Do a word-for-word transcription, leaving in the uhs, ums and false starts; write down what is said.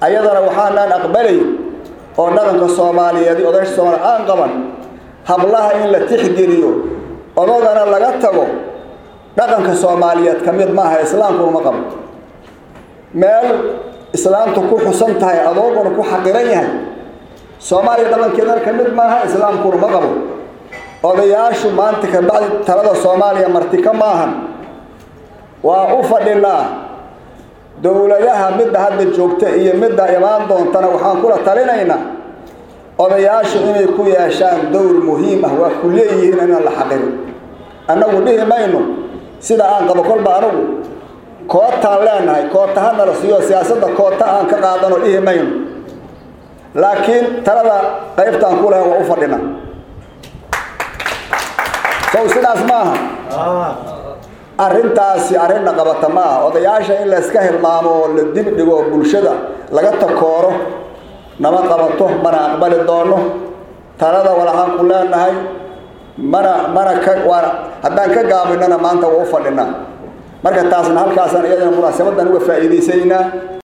ayadana waxaan aqbalay oo dhaqanka Soomaaliyeed oo dadka Soomaaliyeed aan qaban hablaha in la tixgeliyo odagana laga tago dhaqanka Soomaaliyeed kamid maaha islaamku ma qabo meel islaamtu ku xusan tahay adooguna ku xaqiran yahay Soomaaliya dhaqankeeda kamid maaha islaamku ma qabo odayaashu maanta ka bacdi talada Soomaaliya martika maahan waa u fadhinaa dawladaha mid hadda joogta iyo mid imaan doontana waxaan kula talinaynaa odayaashu inay ku yeeshaan dowr muhiim ah waa ku leeyihiin in la xaqiro annagu dhimayno sida aan qabo kolba anagu koota leenahay kootahana la siiyo siyaasadda koota aan ka qaadano dhimayno laakiin talada qaybtaan ku leeyahay waa u fadhinaa soo sidaas maaha arrintaasi arrin qabata ma odayaasha in la iska hilmaamo la dib dhigo bulshada laga takooro nama qabato mana aqbali doono talada walahan ku leenahay mana mana ka war haddaan ka gaabinana maanta waa u fadhinaa marka taasna halkaas aan iyadana munaasabadan uga faa'iideysayna